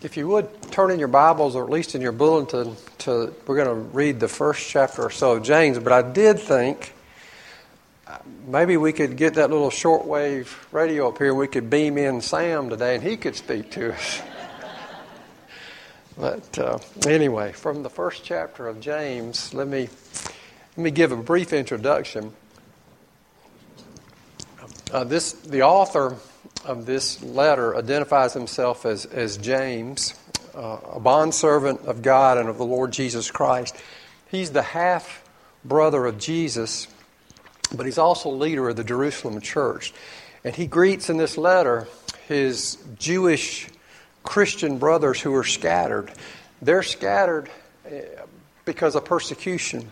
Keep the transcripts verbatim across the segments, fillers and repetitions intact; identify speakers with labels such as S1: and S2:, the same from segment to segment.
S1: If you would, turn in your Bibles, or at least in your bulletin, to we're going to read the first chapter or so of James. But I did think maybe we could get that little shortwave radio up here and we could beam in Sam today and he could speak to us. But uh, anyway, from the first chapter of James, let me let me give a brief introduction. Uh, this the author of this letter identifies himself as, as James, uh, a bondservant of God and of the Lord Jesus Christ. He's the half-brother of Jesus, but he's also leader of the Jerusalem church. And he greets in this letter his Jewish Christian brothers who are scattered. They're scattered because of persecution.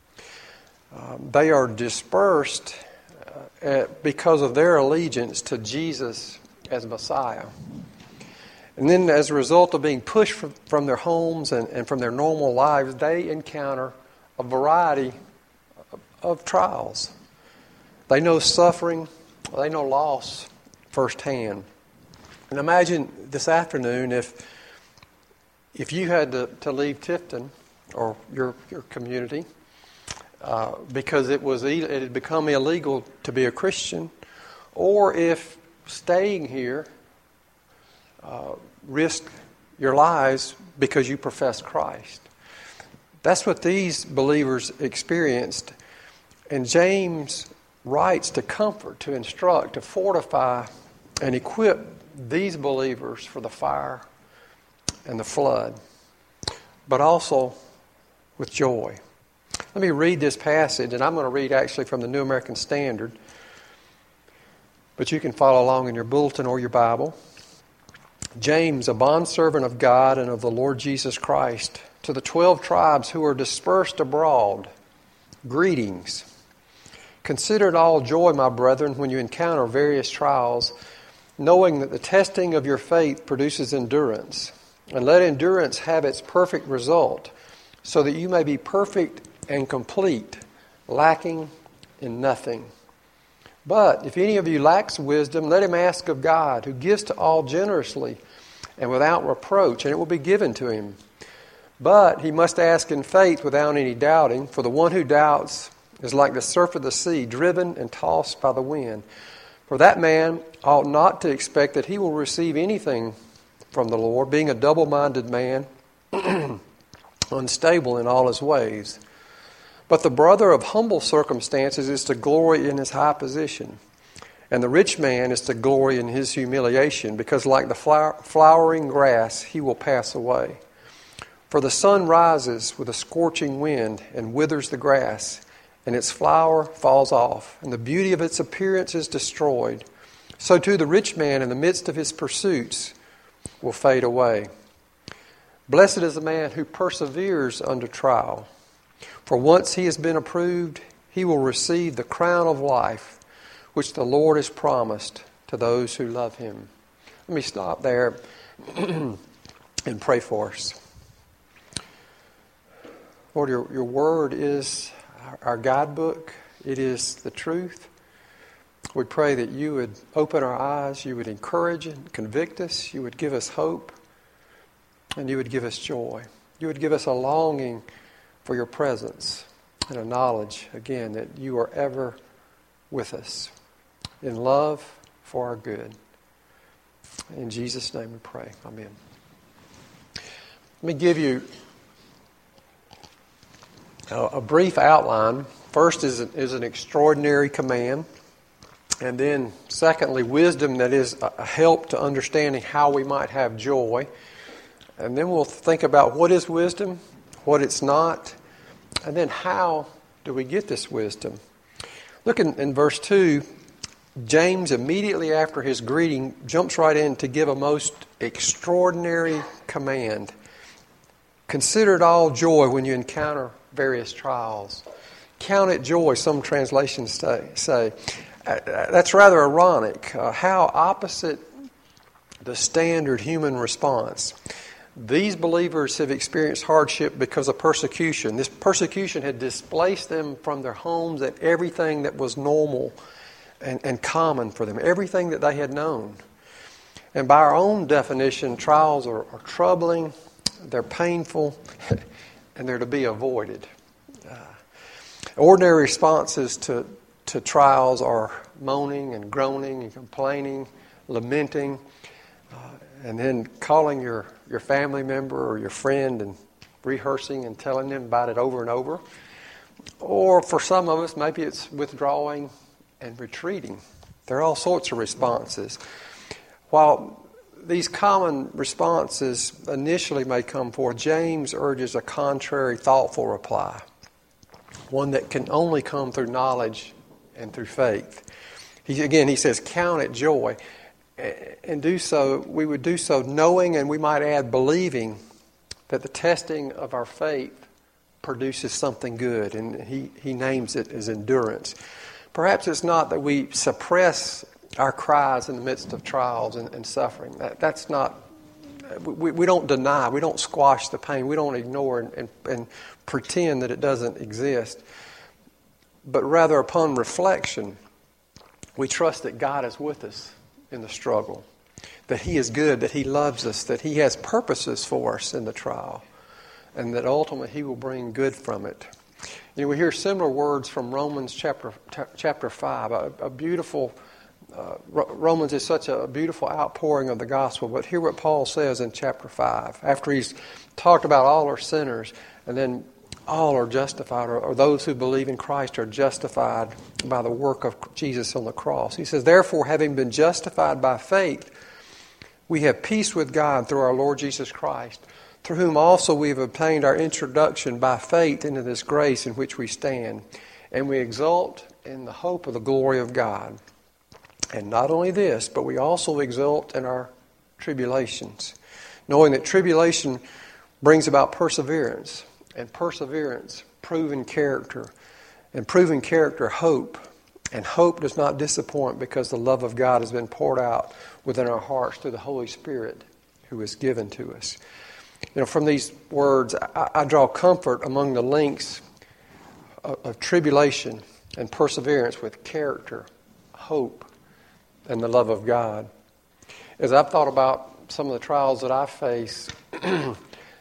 S1: Um, they are dispersed because of their allegiance to Jesus as Messiah. And then as a result of being pushed from, from their homes and, and from their normal lives, they encounter a variety of, of trials. They know suffering, they know loss firsthand. And imagine this afternoon if if you had to, to leave Tifton or your your community Uh, because it was it had become illegal to be a Christian, or if staying here uh, risked your lives because you profess Christ. That's what these believers experienced. And James writes to comfort, to instruct, to fortify, and equip these believers for the fire and the flood, but also with joy. Let me read this passage, and I'm going to read actually from the New American Standard, but you can follow along in your bulletin or your Bible. James, a bondservant of God and of the Lord Jesus Christ, to the twelve tribes who are dispersed abroad, greetings. Consider it all joy, my brethren, when you encounter various trials, knowing that the testing of your faith produces endurance. And let endurance have its perfect result, so that you may be perfect and complete, lacking in nothing. But if any of you lacks wisdom, let him ask of God, who gives to all generously and without reproach, and it will be given to him. But he must ask in faith without any doubting, for the one who doubts is like the surf of the sea, driven and tossed by the wind. For that man ought not to expect that he will receive anything from the Lord, being a double-minded man, unstable in all his ways. But the brother of humble circumstances is to glory in his high position, and the rich man is to glory in his humiliation, because like the flower, flowering grass, he will pass away. For the sun rises with a scorching wind and withers the grass, and its flower falls off, and the beauty of its appearance is destroyed. So too the rich man in the midst of his pursuits will fade away. Blessed is the man who perseveres under trial. For once he has been approved, he will receive the crown of life, which the Lord has promised to those who love him. Let me stop there and pray for us. Lord, your, your word is our, our guidebook. It is the truth. We pray that you would open our eyes, you would encourage and convict us, you would give us hope, and you would give us joy. You would give us a longing for your presence and a knowledge, again, that you are ever with us in love for our good. In Jesus' name we pray. Amen. Let me give you a, a brief outline. First is, is an extraordinary command. And then secondly, wisdom that is a help to understanding how we might have joy. And then we'll think about what is wisdom, what it's not, and then how do we get this wisdom? Look in, in verse two, James, immediately after his greeting, jumps right in to give a most extraordinary command. Consider it all joy when you encounter various trials. Count it joy, some translations say. say. That's rather ironic. Uh, how opposite the standard human response. These believers have experienced hardship because of persecution. This persecution had displaced them from their homes and everything that was normal and, and common for them, everything that they had known. And by our own definition, trials are, are troubling, they're painful, and they're to be avoided. Uh, ordinary responses to, to trials are moaning and groaning and complaining, lamenting, uh, and then calling your, your family member or your friend and rehearsing and telling them about it over and over. Or for some of us, maybe it's withdrawing and retreating. There are all sorts of responses. While these common responses initially may come forth, James urges a contrary, thoughtful reply, one that can only come through knowledge and through faith. He, again, he says, count it joy, and do so, we would do so knowing, and we might add believing, that the testing of our faith produces something good, and he, he names it as endurance. Perhaps it's not that we suppress our cries in the midst of trials and, and suffering. That, that's not, we, we don't deny, we don't squash the pain, we don't ignore and, and, and pretend that it doesn't exist. But rather, upon reflection, we trust that God is with us in the struggle, that He is good, that He loves us, that He has purposes for us in the trial, and that ultimately He will bring good from it. You know, we hear similar words from Romans chapter t- chapter five, a, a beautiful, uh, Romans is such a beautiful outpouring of the gospel, but hear what Paul says in chapter five, after he's talked about all are sinners, and then all are justified, or, or those who believe in Christ are justified by the work of Jesus on the cross. He says, therefore, having been justified by faith, we have peace with God through our Lord Jesus Christ, through whom also we have obtained our introduction by faith into this grace in which we stand. And we exult in the hope of the glory of God. And not only this, but we also exult in our tribulations, knowing that tribulation brings about perseverance, and perseverance, proven character, and proven character, hope. And hope does not disappoint, because the love of God has been poured out within our hearts through the Holy Spirit who is given to us. You know, from these words, I, I draw comfort among the links of, of tribulation and perseverance with character, hope, and the love of God. As I've thought about some of the trials that I face, uh,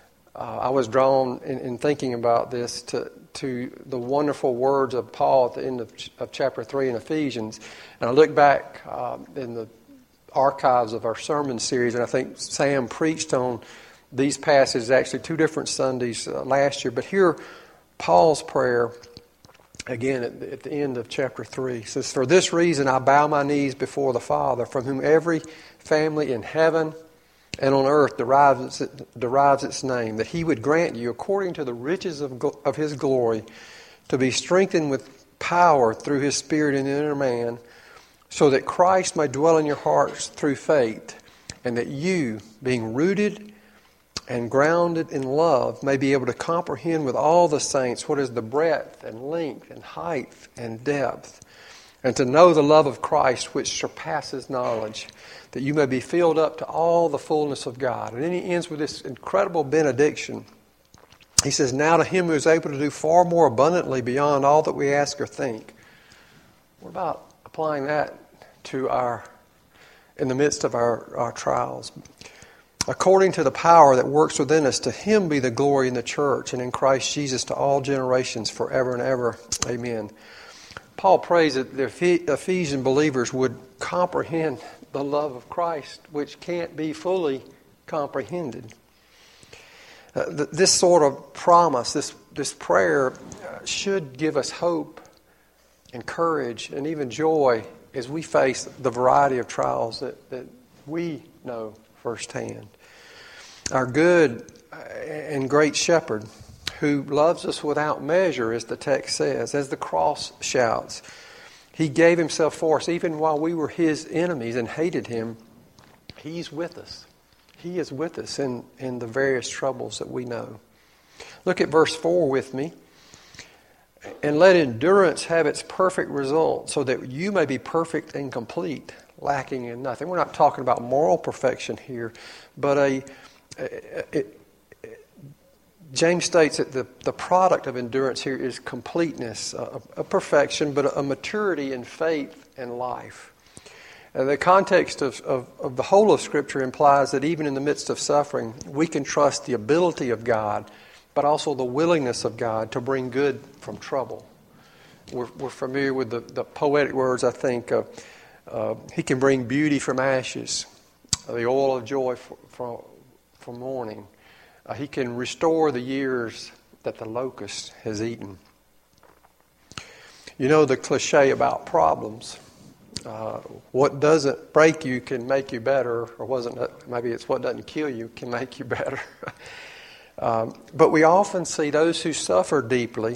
S1: I was drawn in, in thinking about this to, to the wonderful words of Paul at the end of, of chapter three in Ephesians. And I look back uh, in the archives of our sermon series, and I think Sam preached on these passages actually two different Sundays uh, last year. But here, Paul's prayer, again at the, at the end of chapter three, says, for this reason I bow my knees before the Father, from whom every family in heaven and on earth derives its, derives its name, that He would grant you, according to the riches of, of His glory, to be strengthened with power through His Spirit in the inner man, so that Christ may dwell in your hearts through faith, and that you, being rooted and grounded in love, may be able to comprehend with all the saints what is the breadth and length and height and depth, and to know the love of Christ which surpasses knowledge, that you may be filled up to all the fullness of God. And then he ends with this incredible benediction. He says, now to Him who is able to do far more abundantly beyond all that we ask or think. What about applying that to our, in the midst of our, our trials? According to the power that works within us, to Him be the glory in the church and in Christ Jesus to all generations forever and ever. Amen. Paul prays that the Ephesian believers would comprehend the love of Christ, which can't be fully comprehended. Uh, th- this sort of promise, this, this prayer uh, should give us hope and courage and even joy as we face the variety of trials that, that we know firsthand. Our good and great shepherd, who loves us without measure, as the text says, as the cross shouts, He gave Himself for us even while we were His enemies and hated Him. He's with us. He is with us in, in the various troubles that we know. Look at verse four with me. And let endurance have its perfect result, so that you may be perfect and complete, lacking in nothing. We're not talking about moral perfection here, but a, a, a James states that the, the product of endurance here is completeness, a, a perfection, but a, a maturity in faith and life. And the context of, of, of the whole of Scripture implies that even in the midst of suffering, we can trust the ability of God, but also the willingness of God to bring good from trouble. We're, we're familiar with the, the poetic words, I think, of uh, He can bring beauty from ashes, the oil of joy for, for, for mourning. Uh, he can restore the years that the locust has eaten. You know the cliche about problems. Uh, what doesn't break you can make you better, or wasn't it, maybe it's what doesn't kill you can make you better. um, but we often see those who suffer deeply,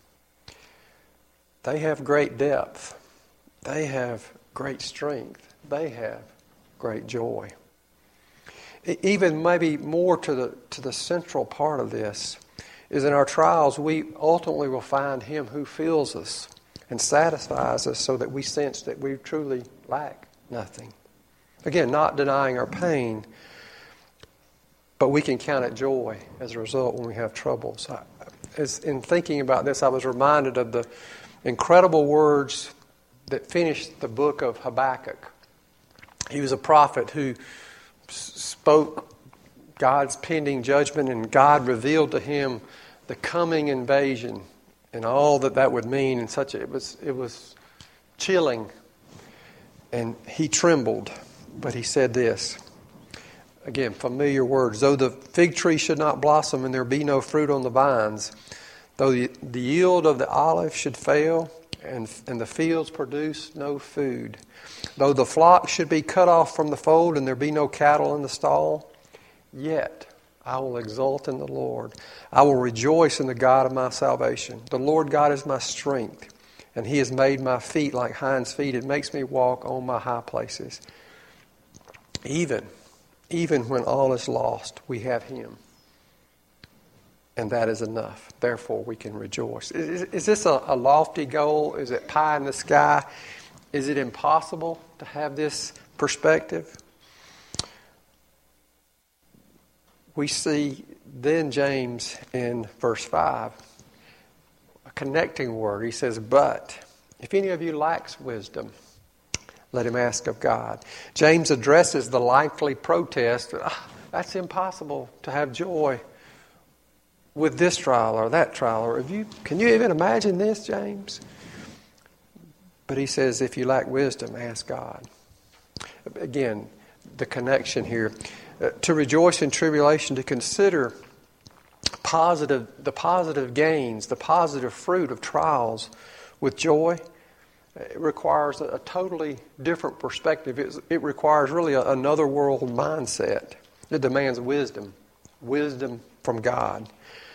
S1: they have great depth. They have great strength. They have great joy. Even maybe more to the to the central part of this is in our trials we ultimately will find Him who fills us and satisfies us so that we sense that we truly lack nothing. Again, not denying our pain, but we can count it joy as a result when we have troubles. I, as in thinking about this, I was reminded of the incredible words that finished the book of Habakkuk. He was a prophet who spoke God's pending judgment, and God revealed to him the coming invasion and all that that would mean. And such a, it was it was chilling, and he trembled. But he said this again, familiar words: "Though the fig tree should not blossom, and there be no fruit on the vines, though the, the yield of the olive should fail, and and the fields produce no food." Though the flock should be cut off from the fold and there be no cattle in the stall, yet I will exult in the Lord. I will rejoice in the God of my salvation. The Lord God is my strength, and He has made my feet like hinds' feet. It makes me walk on my high places. Even, even when all is lost, we have Him. And that is enough. Therefore, we can rejoice. Is, is this a, a lofty goal? Is it pie in the sky? Is it impossible to have this perspective? We see then James in verse five, a connecting word. He says, "But if any of you lacks wisdom, let him ask of God." James addresses the likely protest. Ah, that's impossible to have joy with this trial or that trial. Or if you, can you even imagine this, James? But he says, if you lack wisdom, ask God. Again, the connection here. Uh, to rejoice in tribulation, to consider positive, the positive gains, the positive fruit of trials with joy, it requires a, a totally different perspective. It, it requires really a, another world mindset. It demands wisdom, wisdom from God.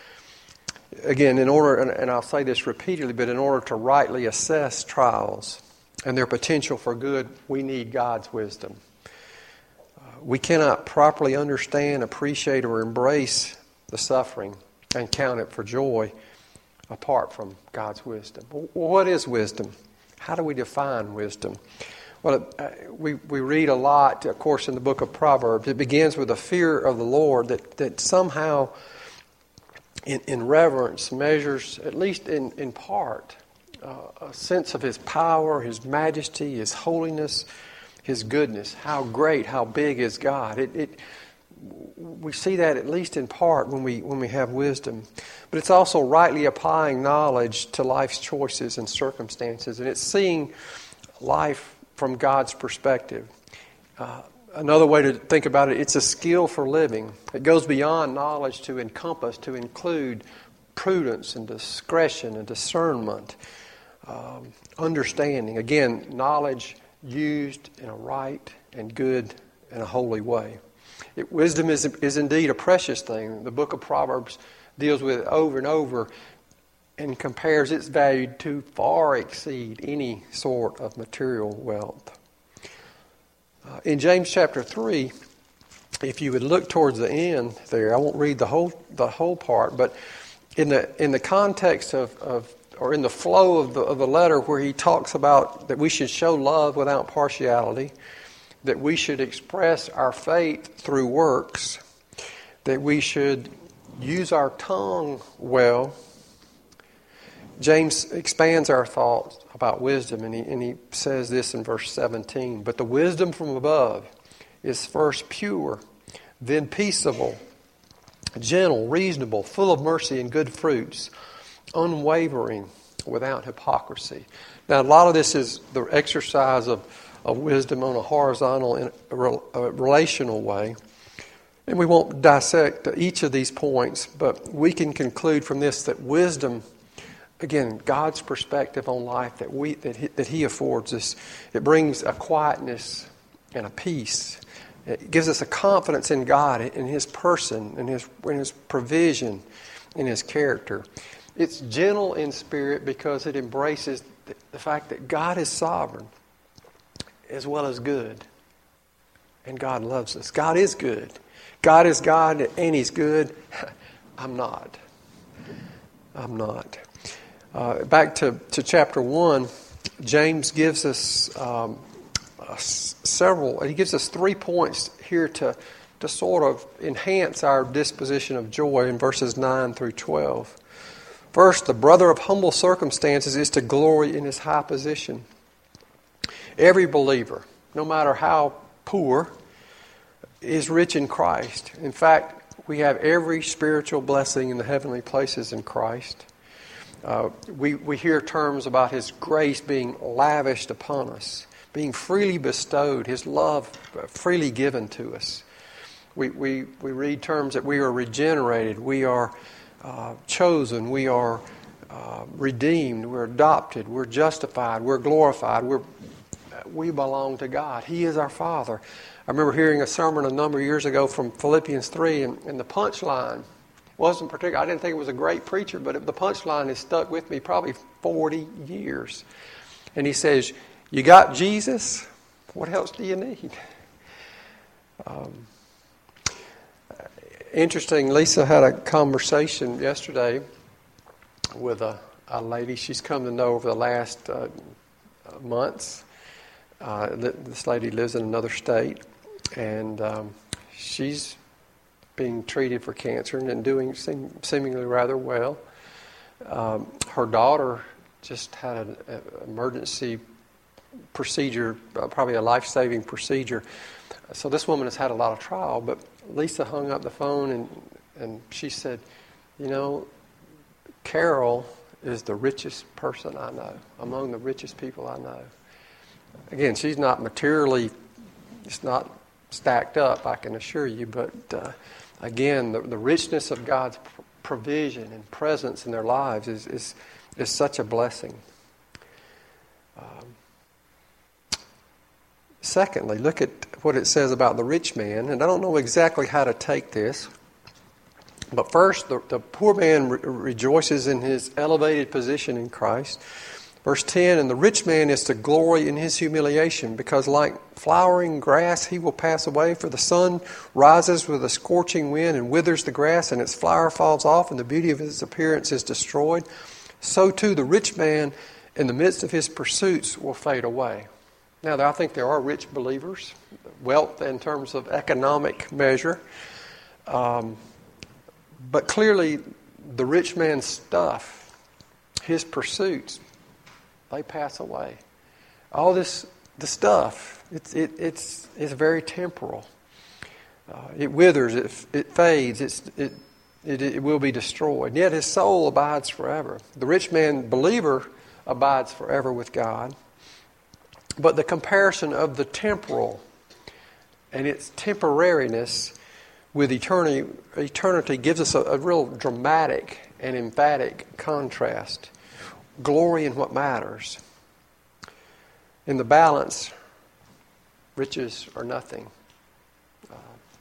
S1: Again, in order, and I'll say this repeatedly, but in order to rightly assess trials and their potential for good, we need God's wisdom. Uh, we cannot properly understand, appreciate, or embrace the suffering and count it for joy apart from God's wisdom. What is wisdom? How do we define wisdom? Well, uh, we, we read a lot, of course, in the book of Proverbs. It begins with a fear of the Lord that, that somehow In, in reverence measures, at least in, in part, uh, a sense of His power, His majesty, His holiness, His goodness. How great, how big is God. It, it, we see that at least in part when we when we have wisdom. But it's also rightly applying knowledge to life's choices and circumstances. And it's seeing life from God's perspective. Uh, Another way to think about it, it's a skill for living. It goes beyond knowledge to encompass, to include prudence and discretion and discernment, um, understanding. Again, knowledge used in a right and good and a holy way. It, wisdom is, is indeed a precious thing. The book of Proverbs deals with it over and over and compares its value to far exceed any sort of material wealth. Uh, in James chapter three, if you would look towards the end there, I won't read the whole the whole part, but in the in the context of, of or in the flow of the of the letter where he talks about that we should show love without partiality, that we should express our faith through works, that we should use our tongue well. James expands our thoughts about wisdom, and he, and he says this in verse seventeen. But the wisdom from above is first pure, then peaceable, gentle, reasonable, full of mercy and good fruits, unwavering, without hypocrisy. Now, a lot of this is the exercise of, of wisdom on a horizontal and a relational way. And we won't dissect each of these points, but we can conclude from this that wisdom, again, God's perspective on life that we that he, that He affords us, it brings a quietness and a peace. It gives us a confidence in God, in His person, in His in His provision, in His character. It's gentle in spirit because it embraces the, the fact that God is sovereign as well as good, and God loves us. God is good. God is God, and He's good. I'm not. I'm not. Uh, back to, to chapter one, James gives us um, uh, several, he gives us three points here to, to sort of enhance our disposition of joy in verses nine through twelve. First, the brother of humble circumstances is to glory in his high position. Every believer, no matter how poor, is rich in Christ. In fact, we have every spiritual blessing in the heavenly places in Christ. Uh, we, we hear terms about His grace being lavished upon us, being freely bestowed, His love freely given to us. We, we, we read terms that we are regenerated, we are uh, chosen, we are uh, redeemed, we're adopted, we're justified, we're glorified, we're, we belong to God. He is our Father. I remember hearing a sermon a number of years ago from Philippians three, and, and the punchline wasn't particular. I didn't think it was a great preacher, but the punchline has stuck with me probably forty years. And he says, "You got Jesus? What else do you need?" Um, interesting. Lisa had a conversation yesterday with a, a lady she's come to know over the last uh, months. Uh, this lady lives in another state, and um, she's being treated for cancer and doing seem, seemingly rather well. Um, her daughter just had an, an emergency procedure, uh, probably a life-saving procedure. So this woman has had a lot of trial, but Lisa hung up the phone and, and she said, "You know, Carol is the richest person I know, among the richest people I know." Again, she's not materially, it's not stacked up, I can assure you, but uh, again, the, the richness of God's provision and presence in their lives is is, is such a blessing. Um, secondly, look at what it says about the rich man, and I don't know exactly how to take this, but first, the, the poor man re- rejoices in his elevated position in Christ. Verse ten, "And the rich man is to glory in his humiliation, because like flowering grass he will pass away. For the sun rises with a scorching wind and withers the grass, and its flower falls off, and the beauty of his appearance is destroyed. So too the rich man in the midst of his pursuits will fade away." Now, I think there are rich believers, wealth in terms of economic measure. Um, but clearly, the rich man's stuff, his pursuits, they pass away. All this, the stuff, it's it, it's it's very temporal. Uh, it withers, it it fades, it's, it it it will be destroyed. Yet his soul abides forever. The rich man believer abides forever with God. But the comparison of the temporal and its temporariness with eternity, eternity gives us a, a real dramatic and emphatic contrast. Glory in what matters. In the balance, riches are nothing. Uh,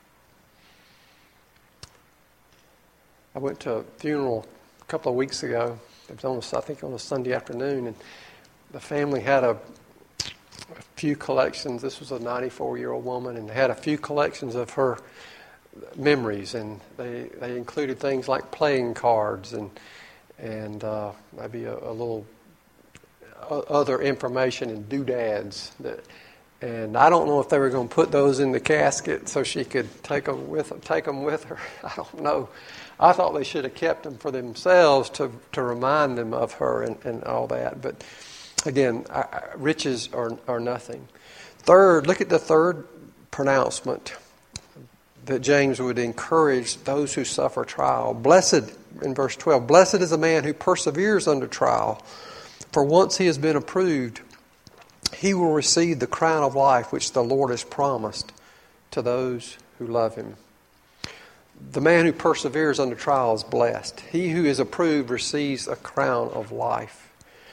S1: I went to a funeral a couple of weeks ago. It was on a, I think on a Sunday afternoon, and the family had a, a few collections. This was a ninety-four-year-old woman, and they had a few collections of her memories, and they they included things like playing cards and and uh, maybe a, a little other information and doodads that And I don't know if they were going to put those in the casket so she could take them with them, take them with her. I don't know. I thought they should have kept them for themselves to to remind them of her and, and all that. But again, I, I, riches are, are nothing. Third, look at the third pronouncement that James would encourage those who suffer trial. Blessed, in verse twelve, blessed is the man who perseveres under trial, for once he has been approved, he will receive the crown of life which the Lord has promised to those who love him. The man who perseveres under trial is blessed. He who is approved receives a crown of life.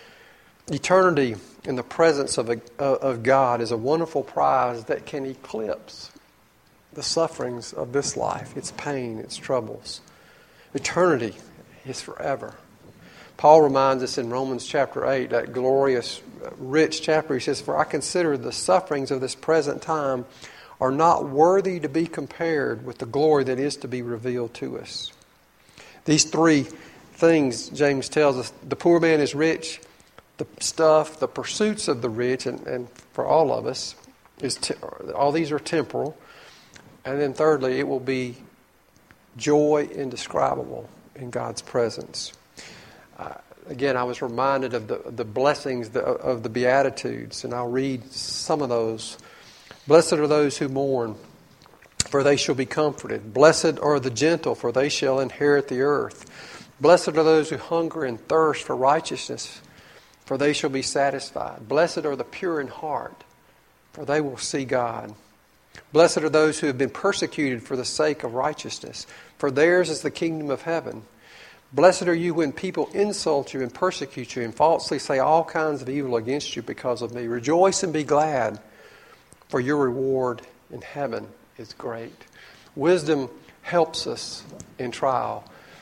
S1: Eternity in the presence of, a, of God is a wonderful prize that can eclipse the sufferings of this life, its pain, its troubles. Eternity is forever. Paul reminds us in Romans chapter eight, that glorious, rich chapter. He says, for I consider the sufferings of this present time are not worthy to be compared with the glory that is to be revealed to us. These three things, James tells us, the poor man is rich, the stuff, the pursuits of the rich, and, and for all of us, is te- all these are temporal. And then thirdly, it will be joy indescribable in God's presence. Uh, again, I was reminded of the, the blessings the, of the Beatitudes, and I'll read some of those. Blessed are those who mourn, for they shall be comforted. Blessed are the gentle, for they shall inherit the earth. Blessed are those who hunger and thirst for righteousness, for they shall be satisfied. Blessed are the pure in heart, for they will see God. Blessed are those who have been persecuted for the sake of righteousness, for theirs is the kingdom of heaven. Blessed are you when people insult you and persecute you and falsely say all kinds of evil against you because of me. Rejoice and be glad, for your reward in heaven is great. Wisdom helps us in trial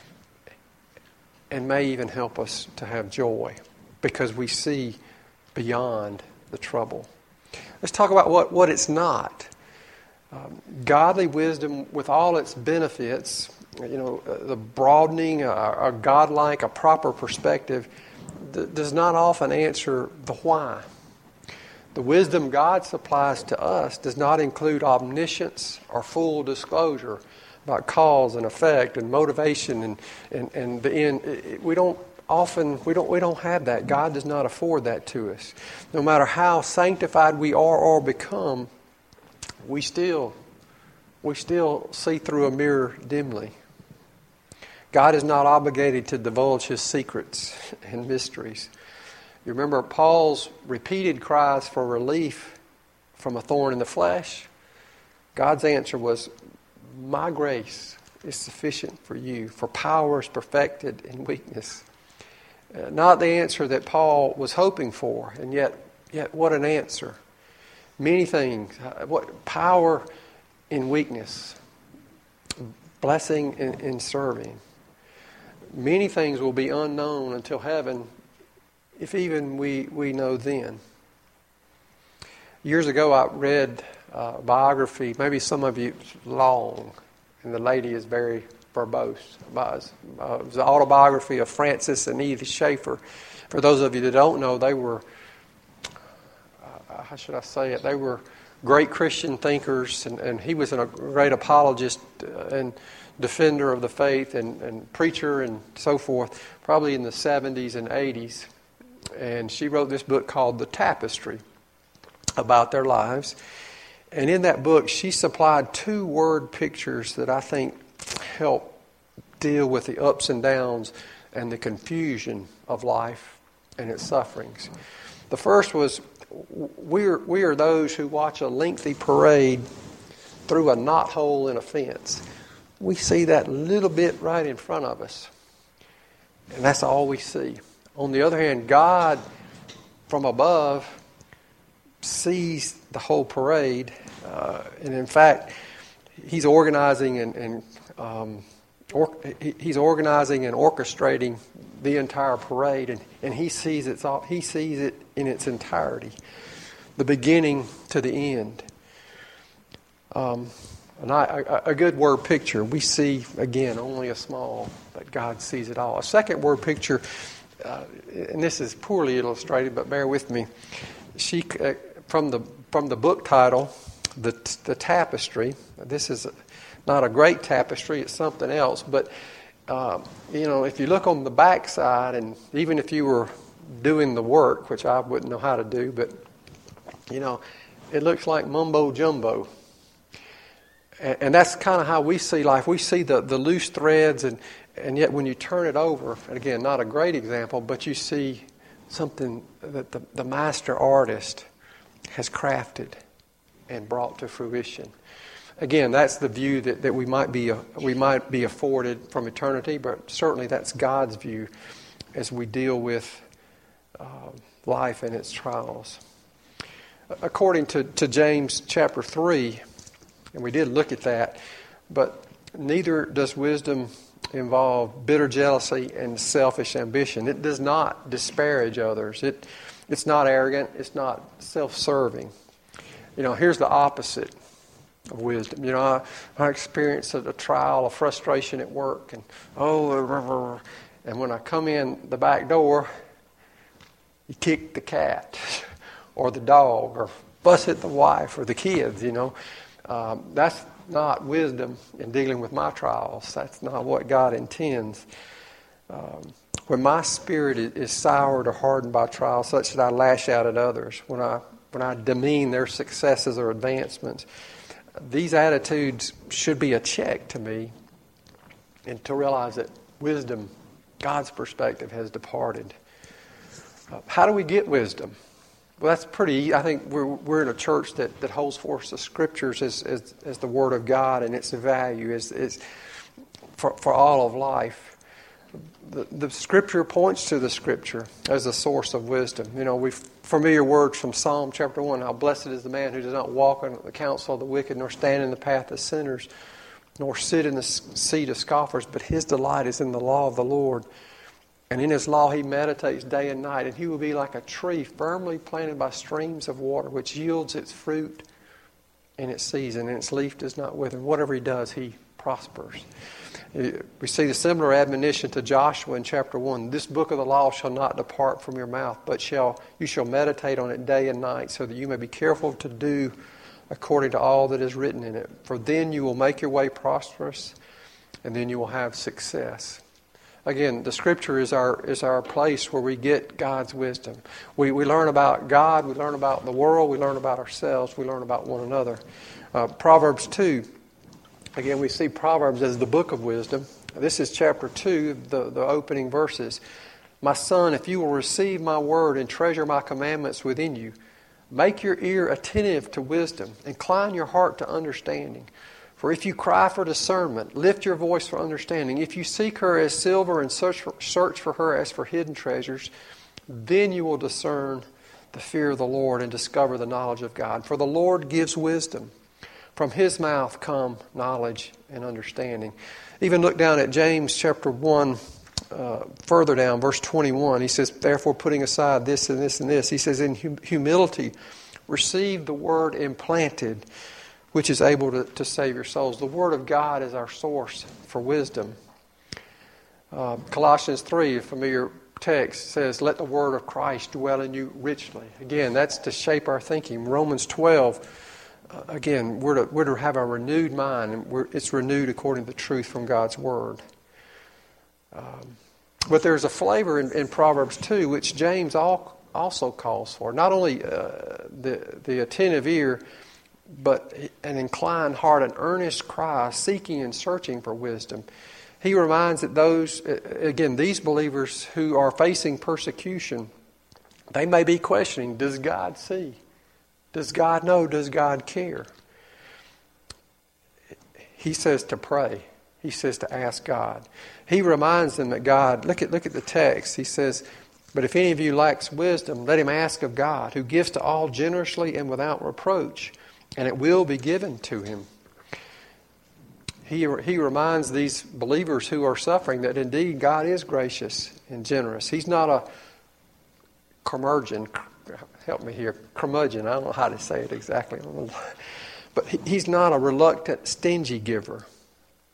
S1: and may even help us to have joy because we see beyond the trouble. Let's talk about what, what it's not. Um, godly wisdom with all its benefits, you know, uh, the broadening, a, a godlike, a proper perspective, th- does not often answer the why. The wisdom God supplies to us does not include omniscience or full disclosure about cause and effect and motivation and, and, and the end. It, it, we don't often, we don't, we don't have that. God does not afford that to us. No matter how sanctified we are or become, we still, we still see through a mirror dimly. God is not obligated to divulge His secrets and mysteries. You remember Paul's repeated cries for relief from a thorn in the flesh? God's answer was, my grace is sufficient for you, for power is perfected in weakness. Uh, not the answer that Paul was hoping for, and yet, yet what an answer. Many things, uh, what power in weakness, blessing in, in serving. Many things will be unknown until heaven, if even we, we know then. Years ago I read a biography, maybe some of you, long, and the lady is very verbose. Uh, it was an autobiography of Francis and Edith Schaeffer. For those of you that don't know, they were, uh, how should I say it, they were great Christian thinkers, and, and he was a great apologist and defender of the faith and, and preacher and so forth, probably in the seventies and eighties. And she wrote this book called The Tapestry about their lives. And in that book, she supplied two word pictures that I think help deal with the ups and downs and the confusion of life and its sufferings. The first was, we're, we are those who watch a lengthy parade through a knothole in a fence. We see that little bit right in front of us, and that's all we see. On the other hand, God from above sees the whole parade, uh, and in fact, He's organizing and, and um, or, He's organizing and orchestrating the entire parade, and, and He sees it all. He sees it in its entirety, the beginning to the end. Um, and I, a, a good word picture. We see again only a small, but God sees it all. A second word picture. Uh, and this is poorly illustrated, but bear with me. She, uh, from the from the book title, the the tapestry. This is not a great tapestry; it's something else. But uh, you know, if you look on the back side, and even if you were doing the work, which I wouldn't know how to do, but you know, it looks like mumbo jumbo. And, and that's kind of how we see life. We see the, the loose threads, and and yet when you turn it over, and again, not a great example, but you see something that the, the master artist has crafted and brought to fruition. Again, that's the view that, that we might be we might be afforded from eternity, but certainly that's God's view as we deal with uh, life and its trials. According to, to James chapter three, and we did look at that, but neither does wisdom involve bitter jealousy and selfish ambition. It does not disparage others. It it's not arrogant. It's not self-serving. You know, here's the opposite of wisdom. You know, I, I experienced a, a trial of frustration at work, and oh, and when I come in the back door, you kick the cat, or the dog, or fuss at the wife or the kids. You know, um, that's not wisdom in dealing with my trials. That's not what God intends. Um, when my spirit is, is soured or hardened by trials, such that I lash out at others, when I when I demean their successes or advancements, these attitudes should be a check to me, and to realize that wisdom, God's perspective, has departed. Uh, how do we get wisdom? Well, that's pretty. I think we're we're in a church that, that holds forth the Scriptures as, as as the Word of God and its value as is for for all of life. The, the Scripture points to the Scripture as a source of wisdom. You know, we familiar words from Psalm chapter one. How blessed is the man who does not walk in the counsel of the wicked, nor stand in the path of sinners, nor sit in the seat of scoffers. But his delight is in the law of the Lord. And in His law He meditates day and night. And he will be like a tree firmly planted by streams of water, which yields its fruit in its season, and its leaf does not wither. Whatever he does, he prospers. We see the similar admonition to Joshua in chapter one. This book of the law shall not depart from your mouth, but shall you shall meditate on it day and night, so that you may be careful to do according to all that is written in it. For then you will make your way prosperous, and then you will have success. Again, the Scripture is our is our place where we get God's wisdom. We we learn about God, we learn about the world, we learn about ourselves, we learn about one another. Uh, Proverbs two, again, we see Proverbs as the book of wisdom. This is chapter two, the, the opening verses. My son, if you will receive my word and treasure my commandments within you, make your ear attentive to wisdom, incline your heart to understanding. For if you cry for discernment, lift your voice for understanding. If you seek her as silver and search for, search for her as for hidden treasures, then you will discern the fear of the Lord and discover the knowledge of God. For the Lord gives wisdom. From His mouth come knowledge and understanding. Even look down at James chapter one, uh, further down, verse twenty-one. He says, therefore putting aside this and this and this, he says, in hum- humility receive the word implanted, which is able to, to save your souls. The Word of God is our source for wisdom. Uh, Colossians three, a familiar text, says, let the Word of Christ dwell in you richly. Again, that's to shape our thinking. Romans twelve, uh, again, we're to, we're to have a renewed mind, and we're, it's renewed according to the truth from God's Word. Um, but there's a flavor in, in Proverbs two, which James all, also calls for. Not only uh, the, the attentive ear, but an inclined heart, an earnest cry, seeking and searching for wisdom. He reminds that those, again, these believers who are facing persecution, they may be questioning, does God see? Does God know? Does God care? He says to pray. He says to ask God. He reminds them that God, look at look at the text. He says, but if any of you lacks wisdom, let him ask of God, who gives to all generously and without reproach, and it will be given to him. He, he reminds these believers who are suffering that indeed God is gracious and generous. He's not a curmudgeon. Help me here. Curmudgeon. I don't know how to say it exactly. But he's not a reluctant, stingy giver.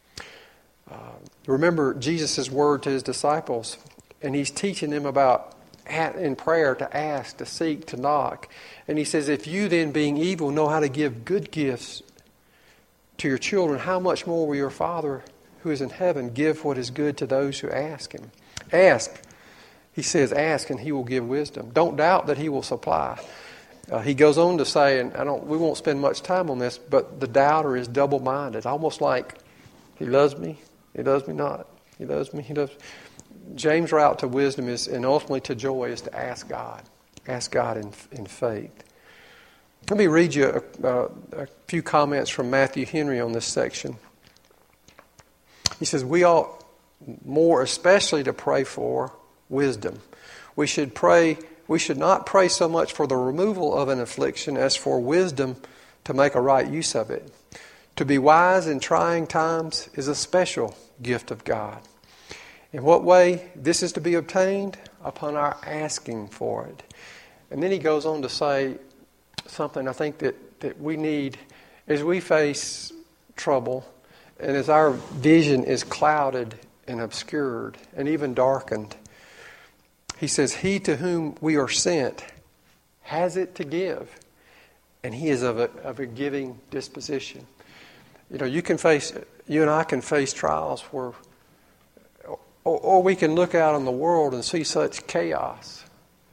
S1: Uh, remember Jesus' word to his disciples, and he's teaching them about at, in prayer to ask, to seek, to knock. And he says, if you then, being evil, know how to give good gifts to your children, how much more will your Father who is in heaven give what is good to those who ask Him? Ask. He says, ask and He will give wisdom. Don't doubt that He will supply. Uh, he goes on to say, and I don't, we won't spend much time on this, but the doubter is double-minded, almost like he loves me, he loves me not. He loves me, he loves me. James' route to wisdom is, and ultimately to joy, is to ask God. Ask God in, in faith. Let me read you a, a, a few comments from Matthew Henry on this section. He says, we ought more especially to pray for wisdom. We should pray, we should not pray so much for the removal of an affliction as for wisdom to make a right use of it. To be wise in trying times is a special gift of God. In what way this is to be obtained? Upon our asking for it. And then he goes on to say something I think that, that we need as we face trouble and as our vision is clouded and obscured and even darkened. He says, he to whom we are sent has it to give, and he is of a, of a giving disposition. You know, you can face, you and I can face trials where Or, or we can look out in the world and see such chaos.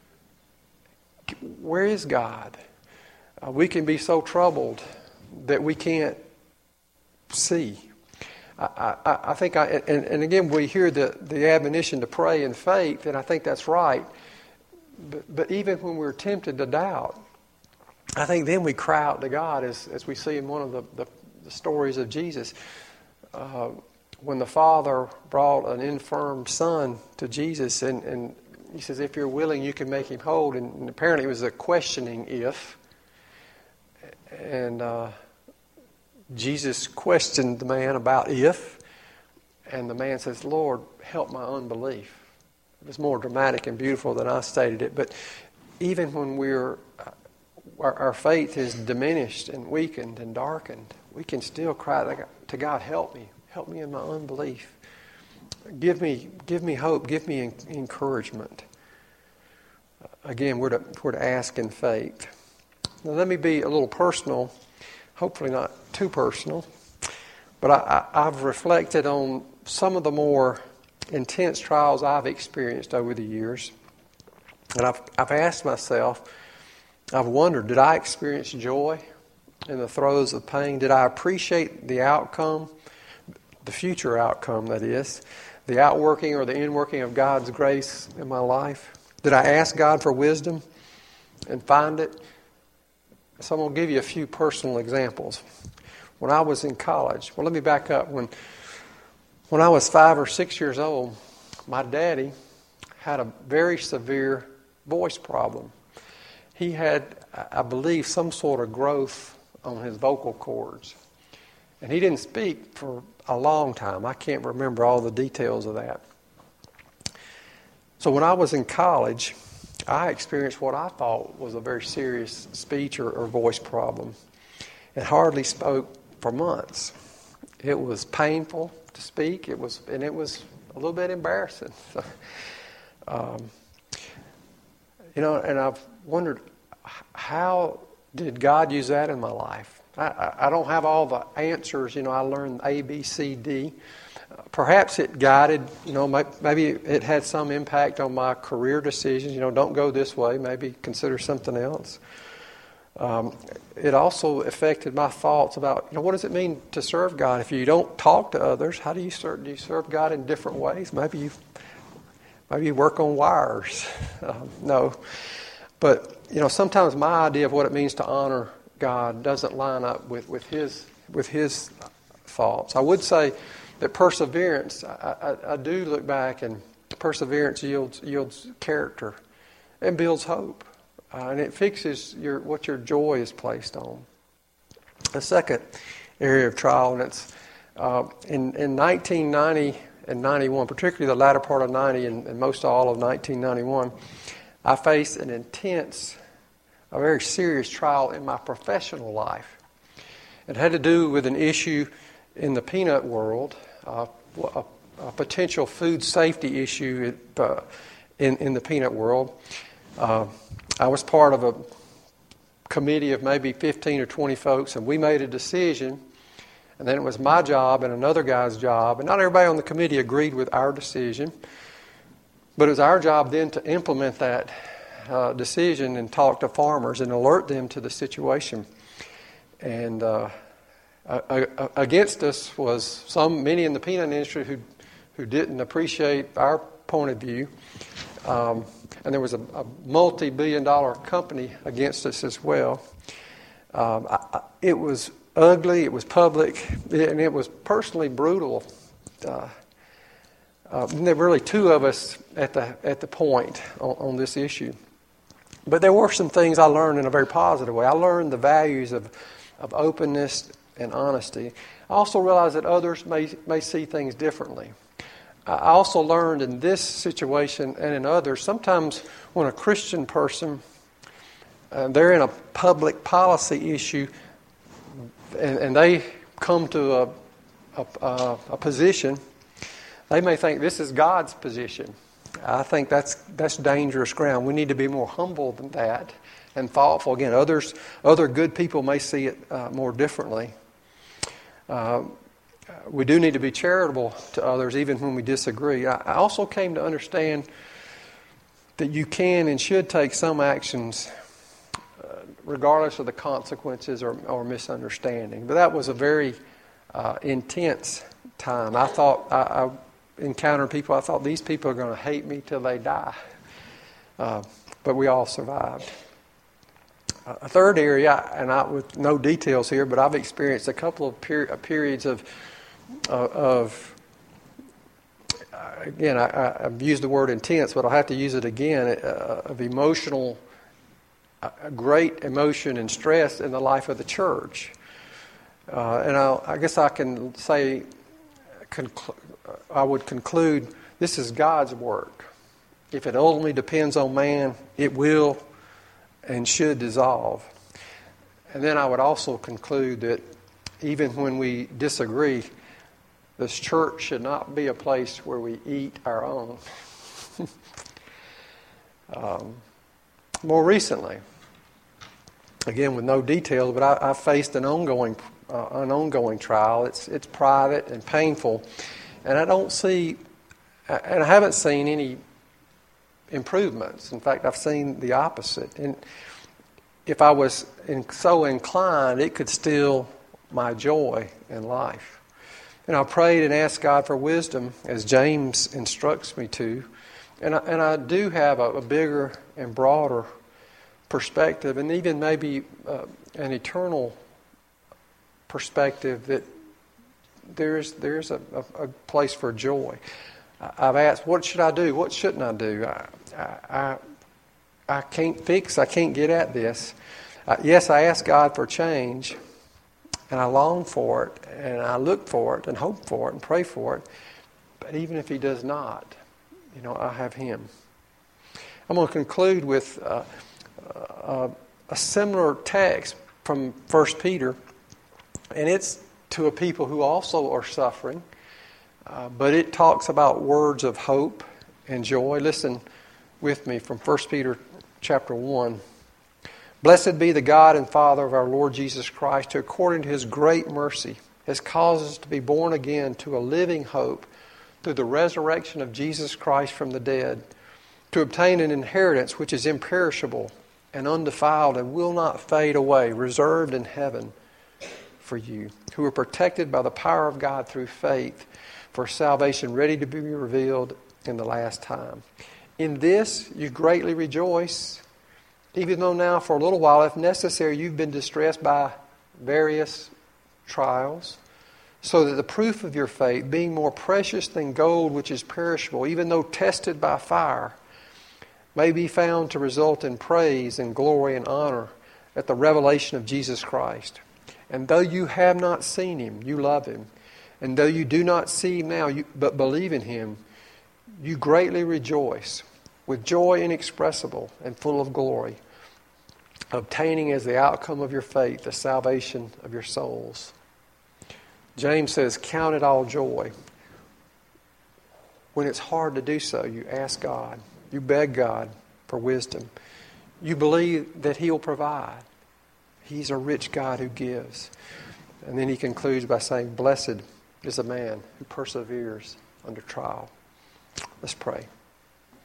S1: Where is God? Uh, we can be so troubled that we can't see. I, I, I think, I, and, and again, we hear the, the admonition to pray in faith, and I think that's right. But, but even when we're tempted to doubt, I think then we cry out to God, as, as we see in one of the, the, the stories of Jesus. Uh, When the father brought an infirm son to Jesus, and, and he says, if you're willing, you can make him whole. And, and apparently it was a questioning if. And uh, Jesus questioned the man about if. And the man says, Lord, help my unbelief. It was more dramatic and beautiful than I stated it. But even when we're, uh, our, our faith is diminished and weakened and darkened, we can still cry to God, help me. Help me in my unbelief. Give me, give me hope. Give me encouragement. Again, we're to, we're to ask in faith. Now, let me be a little personal. Hopefully not too personal. But I, I, I've reflected on some of the more intense trials I've experienced over the years. And I've, I've asked myself, I've wondered, did I experience joy in the throes of pain? Did I appreciate the outcome? The future outcome, that is, the outworking or the inworking of God's grace in my life? Did I ask God for wisdom and find it? So I'm going to give you a few personal examples. When I was in college, well, let me back up. When, when I was five or six years old, my daddy had a very severe voice problem. He had, I believe, some sort of growth on his vocal cords. And he didn't speak for a long time. I can't remember all the details of that. So when I was in college, I experienced what I thought was a very serious speech or, or voice problem, and hardly spoke for months. It was painful to speak. It was, and it was a little bit embarrassing. So, um, you know, and I've wondered, how did God use that in my life? I, I don't have all the answers. You know, I learned A, B, C, D. Uh, perhaps it guided, you know, maybe it had some impact on my career decisions. You know, don't go this way. Maybe consider something else. Um, it also affected my thoughts about, you know, what does it mean to serve God? If you don't talk to others, how do you serve? Do you serve God in different ways? Maybe you, maybe you work on wires. Um, no, but you know, sometimes my idea of what it means to honor God doesn't line up with, with his with his thoughts. I would say that perseverance, I, I, I do look back, and perseverance yields yields character and builds hope, uh, and it fixes your what your joy is placed on. The second area of trial, and it's uh, in in nineteen ninety and ninety-one, particularly the latter part of ninety and, and most all of nineteen ninety-one, I faced an intense, a very serious trial in my professional life. It had to do with an issue in the peanut world, uh, a, a potential food safety issue. It, uh, in, in the peanut world. Uh, I was part of a committee of maybe fifteen or twenty folks, and we made a decision, and then it was my job and another guy's job, and not everybody on the committee agreed with our decision, but it was our job then to implement that uh, decision and talk to farmers and alert them to the situation. And uh, uh, against us was some many in the peanut industry who who didn't appreciate our point of view. Um, and there was a, a multi-billion dollar company against us as well. Um, I, I, it was ugly, it was public, and it was personally brutal. Uh, uh, there were really two of us at the at the point on, on this issue. But there were some things I learned in a very positive way. I learned the values of, of openness and honesty. I also realized that others may may see things differently. I also learned in this situation and in others, sometimes when a Christian person, uh, they're in a public policy issue and, and they come to a, a, a position, they may think this is God's position. I think that's that's dangerous ground. We need to be more humble than that and thoughtful. Again, others, other good people may see it uh, more differently. Uh, We do need to be charitable to others even when we disagree. I also came to understand that you can and should take some actions uh, regardless of the consequences or, or misunderstanding. But that was a very uh, intense time. I thought, I, I encountered people, I thought these people are going to hate me till they die. Uh, but we all survived. A third area, and I, with no details here, but I've experienced a couple of peri- periods of Uh, of, uh, again, I, I've used the word intense, but I'll have to use it again, uh, of emotional, uh, great emotion and stress in the life of the church. Uh, and I'll, I guess I can say, conclu- I would conclude, this is God's work. If it ultimately depends on man, it will and should dissolve. And then I would also conclude that even when we disagree, this church should not be a place where we eat our own. um, more recently, again with no details, but I, I faced an ongoing, uh, an ongoing trial. It's it's private and painful, and I don't see, and I haven't seen any improvements. In fact, I've seen the opposite. And if I was in, so inclined, it could steal my joy in life. And I prayed and asked God for wisdom, as James instructs me to. And I, and I do have a, a bigger and broader perspective, and even maybe uh, an eternal perspective that there's there's a, a, a place for joy. I, I've asked, what should I do? What shouldn't I do? I I, I can't fix, I can't get at this. Uh, yes, I ask God for change. And I long for it, and I look for it, and hope for it, and pray for it. But even if He does not, you know, I have Him. I'm going to conclude with uh, uh, a similar text from First Peter, and it's to a people who also are suffering, uh, but it talks about words of hope and joy. Listen with me from First Peter chapter one. Blessed be the God and Father of our Lord Jesus Christ, who according to His great mercy has caused us to be born again to a living hope through the resurrection of Jesus Christ from the dead, to obtain an inheritance which is imperishable and undefiled and will not fade away, reserved in heaven for you, who are protected by the power of God through faith for salvation ready to be revealed in the last time. In this you greatly rejoice, even though now for a little while, if necessary, you've been distressed by various trials, so that the proof of your faith, being more precious than gold which is perishable, even though tested by fire, may be found to result in praise and glory and honor at the revelation of Jesus Christ. And though you have not seen Him, you love Him. And though you do not see Him now, you, but believe in Him, you greatly rejoice with joy inexpressible and full of glory, obtaining as the outcome of your faith the salvation of your souls. James says, count it all joy. When it's hard to do so, you ask God, You beg God for wisdom. You believe that He'll provide. He's a rich God who gives. And then he concludes by saying, blessed is a man who perseveres under trial. Let's pray.